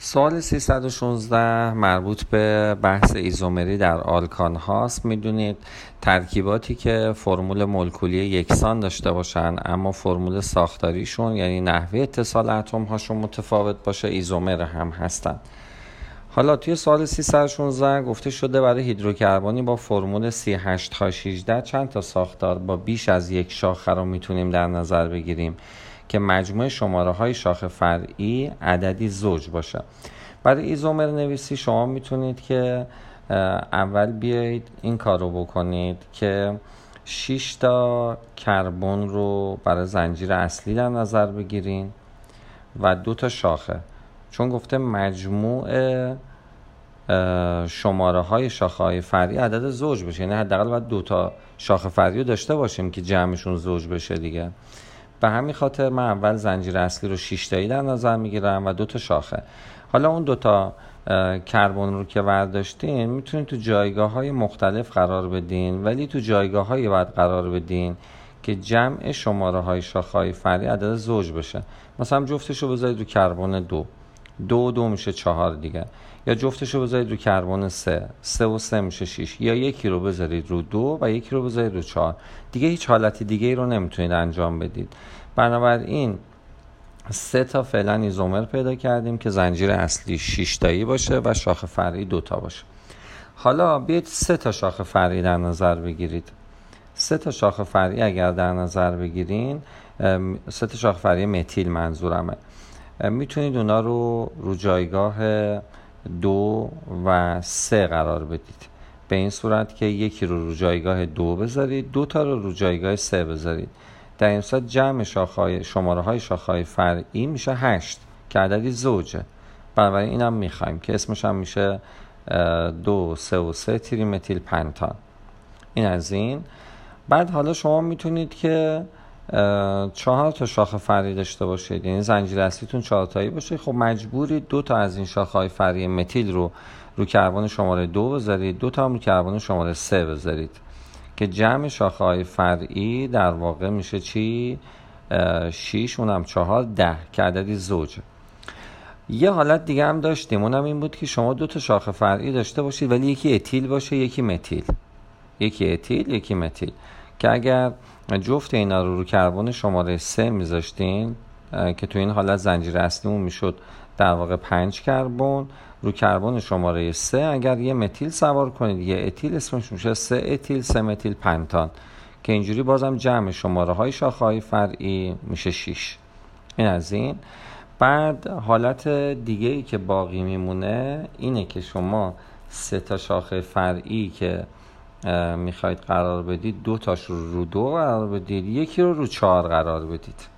سوال 316 مربوط به بحث ایزومری در آلکان هاست. میدونید ترکیباتی که فرمول مولکولی یکسان داشته باشن اما فرمول ساختاریشون یعنی نحوه اتصال اتم هاشون متفاوت باشه ایزومر هم هستن. حالا توی سوال 316 گفته شده برای هیدروکربنی با فرمول C8H18 چند تا ساختار با بیش از یک شاخه رو میتونیم در نظر بگیریم که مجموع شماره های شاخه فرعی عددی زوج باشه. برای ایزومر نویسی شما میتونید که اول بیایید این کار رو بکنید که 6 تا کربن رو برای زنجیر اصلی در نظر بگیرین و 2 تا شاخه، چون گفته مجموع شماره های شاخه های فرعی عدد زوج بشه، یعنی حداقل باید 2 تا شاخه فرعی رو داشته باشیم که جمعشون زوج بشه دیگه. به همین خاطر من اول زنجیر اصلی رو 6 تایی در نظر میگیرم و 2 تا شاخه. حالا اون 2 تا کربن رو که برداشتین میتونید تو جایگاه های مختلف قرار بدین، ولی تو جایگاه هایی باید قرار بدین که جمع شماره های شاخه های فرعی عدد زوج بشه. مثلا جفتش رو بذارید رو کربن 2 میشه 4 دیگه، یا جفتش رو بذارید رو کربن 3 و 3 میشه 6، یا یکی رو بذارید رو 2 و یکی رو بذارید رو 4 دیگه. هیچ حالتی دیگه ای رو نمیتونید انجام بدید. بنابراین 3 تا فعلا ایزومر پیدا کردیم که زنجیر اصلی 6 تایی باشه و شاخه فرعی 2 تا باشه. حالا بیاید 3 تا شاخه فرعی در نظر بگیرید. 3 تا شاخه فرعی اگر در نظر بگیرین، 3 تا شاخه فرعی متیل منظورمه، میتونید اونا رو جایگاه 2 و 3 قرار بدید، به این صورت که یکی رو جایگاه 2 بذارید، 2 تا رو جایگاه 3 بذارید. در این صورت جمع شماره های شاخه های فرعی میشه 8 که عددی زوجه. بنابراین اینم میخوایم که اسمش هم میشه 2 3 و 3 تریمتیل پنتان. این از این. بعد حالا شما میتونید که 4 تا شاخه فرعی داشته باشید، یعنی زنجیر اصلیتون 4 تایی باشه. خب مجبورید 2 تا از این شاخه های فرعی متیل رو کربن شماره 2 بذارید، 2 تا هم رو کربن شماره 3 بذارید که جمع شاخه های فرعی در واقع میشه چی؟ 6 اونم 4 10 که عددی زوجه. یه حالت دیگه هم داشتیم، اونم این بود که شما 2 تا شاخه فرعی داشته باشید ولی یکی اتیل باشه یکی متیل، یکی اتیل یکی متیل، که اگر جفت اینا رو کربن شماره 3 میذاشتین که تو این حالت زنجیر اصلیمون میشد در واقع 5 کربن، رو کربن شماره 3 اگر یه متیل سوار کنید یه اتیل، اسمش میشه 3 اتیل 3 متیل پنتان، که اینجوری بازم جمع شماره های شاخه های فرعی میشه 6. این از این. بعد حالت دیگه ای که باقی میمونه اینه که شما 3 تا شاخه فرعی که میخواید قرار بدید 2 تاش رو 2 قرار بدید، یکی رو 4 قرار بدید.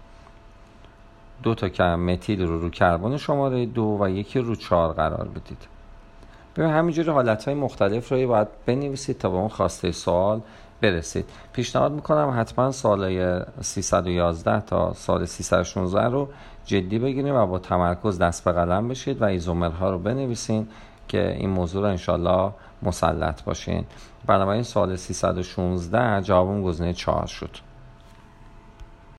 2 تا متیل رو کربن شماره 2 و یکی رو 4 قرار بدید. ببین همینجوری حالتهای مختلف رو باید بنویسید تا به اون خواسته سوال برسید. پیشنهاد میکنم حتما سوالای 311 تا سوال 316 رو جدی بگیریم و با تمرکز دست به قلم بشید و ایزومرها رو بنویسین که این موضوع رو انشالله مسلط باشین. بنابراین سوال 316 جوابم گزینه 4 شد.